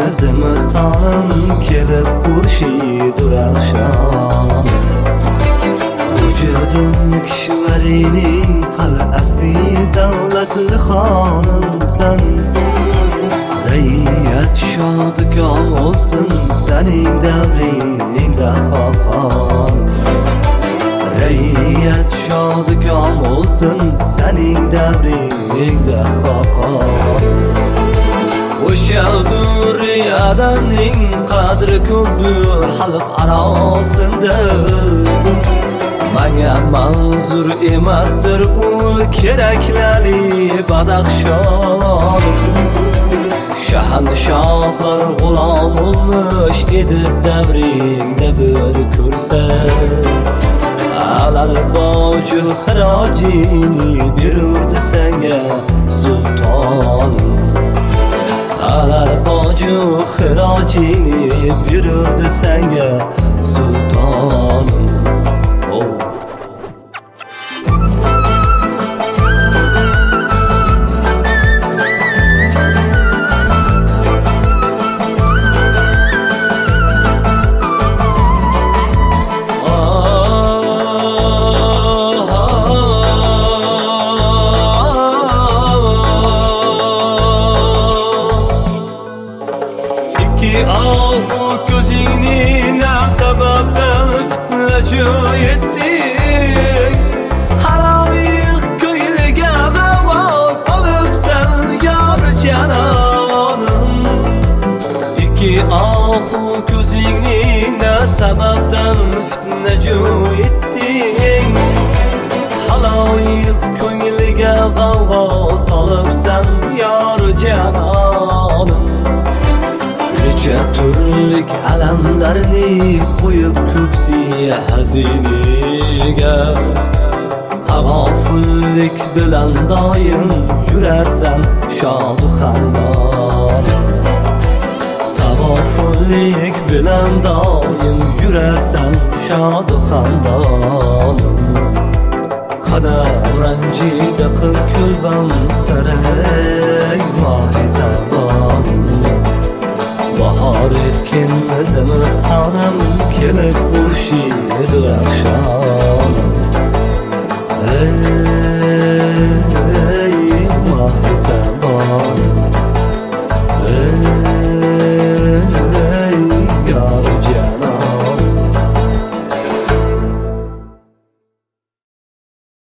zimistonim kelib xurshid akşam. Vücudum kishvarining qal'asi davlatli xonimsan. Rayat shodikon olsun sening davringda xoqon. Rayat shodikon olsun sening davringda xoqon. O'sha duriyadaning qadri ko'pdir xalq arosida. Menga manzur emasdir ul keraklari badaxshon. Shahanshohlar g'ulom olmuş edib davringda bir ko'rsa. Alar boju xirojini berurdi senga sultonim. Alar boju xirojini berurdi senga sultonim. Ahu gözini ne sebepten fitneci ettin. Halayık köylüge hava salıp sen yar cananım. İki ahu gözini ne sebepten fitneci ettin. Halayık köylüge hava salıp sen yar cananım. Necha turlik alamlarni qo'yib ko'ksi haziniga. Tag'ofullik bilan doim yurarsan shodu xandon. Tag'ofullik bilan doim yurarsan shodu xandonim. Qadam ranjida qil kulbam saray mohitabonim. Bahar etkin zimistonim kelib xurshid akşam.